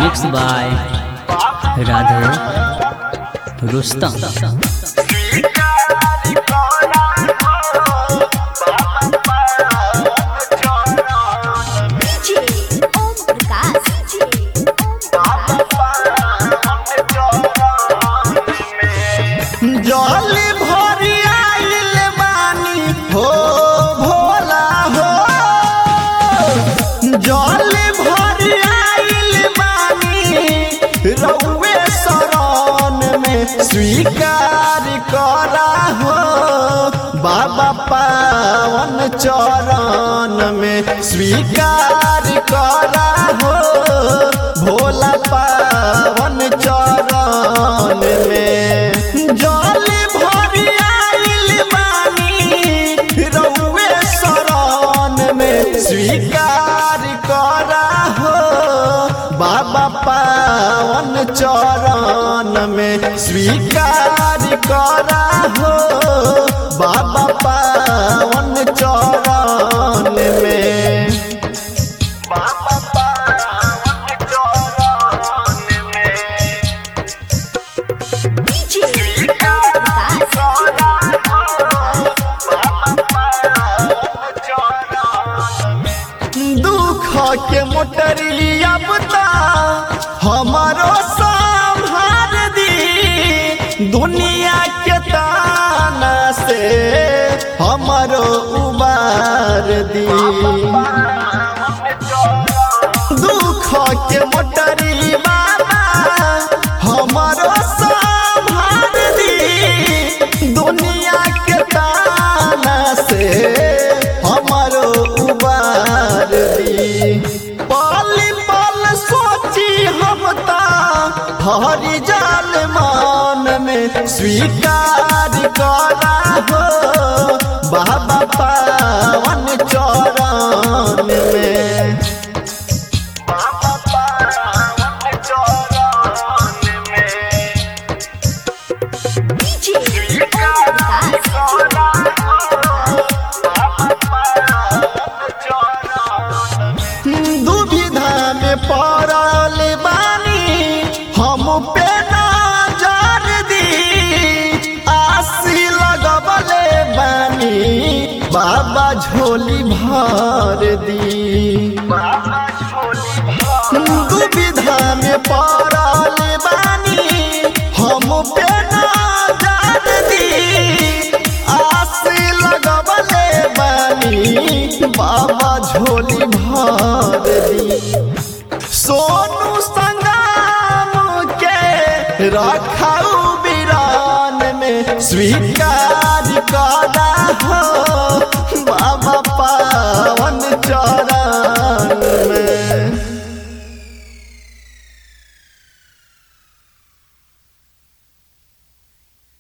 Mix by Radhe Rustam. जल भरी आइल बानी हो भोला हो, जल भरी आइल बानी रउए शरण में स्वीकार करा हो। बाबा पावन चरण में स्वीकार करा हो, भोला पावन चरण में जल भरी आइल बानी रउए शरण में स्वीकार करा हो। बाबा पावन चरण में स्वीकार करा हो, बाबा पावन चरण में। दुख के मोटरिया बता हमारो संभार दी, दुनिया के ताना से हमारो उबार दी। दुख के मोटरी बाबा हमारो संभार दी, दुनिया के ताना से हमारो उबार दी। पल पल सोची हम ता हरि जाल मान में स्वीकार करा हो। बाबा पावन चरण में दुविधा में पड़ल बानी हम पे नजर दी, आसी लगबले बानी बाबा झोली भर दी। दुविधा में पड़ल बानी हम पे नजर दी, आसी लगबले बानी बाबा झोली भर दी। सोनू संगम के रखाऊ बिरान में स्वीकार करा हो।